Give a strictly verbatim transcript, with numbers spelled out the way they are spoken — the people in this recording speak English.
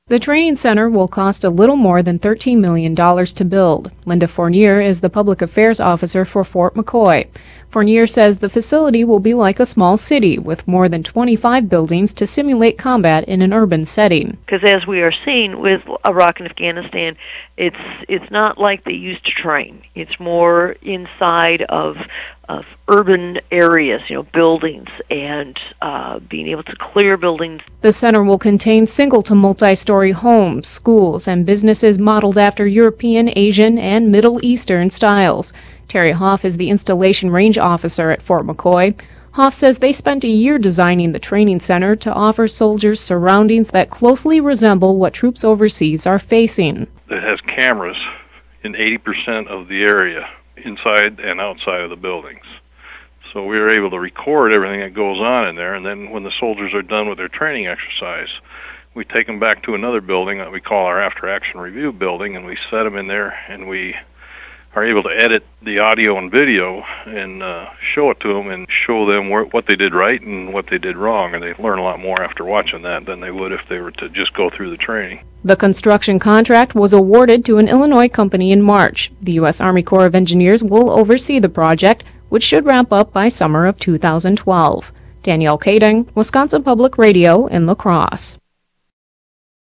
The training center will cost a little more than thirteen million dollars to build. Linda Fournier is the public affairs officer for Fort McCoy. Fournier says the facility will be like a small city with more than twenty-five buildings to simulate combat in an urban setting. Because as we are seeing with Iraq and Afghanistan, it's it's not like they used to train. It's more inside of of urban areas, you know, buildings, and uh, being able to clear buildings. The center will contain single to multi-story homes, schools, and businesses modeled after European, Asian, and Middle Eastern styles. Terry Hoff is the installation range officer at Fort McCoy. Hoff says they spent a year designing the training center to offer soldiers surroundings that closely resemble what troops overseas are facing. It has cameras in eighty percent of the area, inside and outside of the buildings. So we are able to record everything that goes on in there, and then when the soldiers are done with their training exercise, we take them back to another building that we call our after-action review building, and we set them in there, and we are able to edit the audio and video and uh, show it to them and show them where, what they did right and what they did wrong, and they learn a lot more after watching that than they would if they were to just go through the training. The construction contract was awarded to an Illinois company in March. The U S Army Corps of Engineers will oversee the project, which should wrap up by summer of two thousand twelve. Danielle Kading, Wisconsin Public Radio in La Crosse.